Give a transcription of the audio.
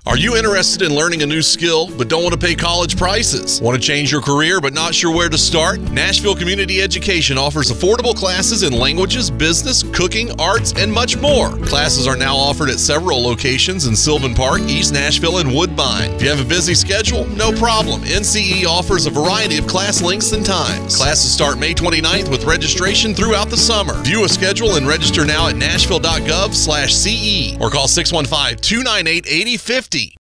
Are you interested in learning a new skill but don't want to pay college prices? Want to change your career but not sure where to start? Nashville Community Education offers affordable classes in languages, business, cooking, arts, and much more. Classes are now offered at several locations in Sylvan Park, East Nashville, and Woodbine. If you have a busy schedule, no problem. NCE offers a variety of class lengths and times. Classes start May 29th with registration throughout the summer. View a schedule and register now at nashville.gov/CE or call 615-298-8050.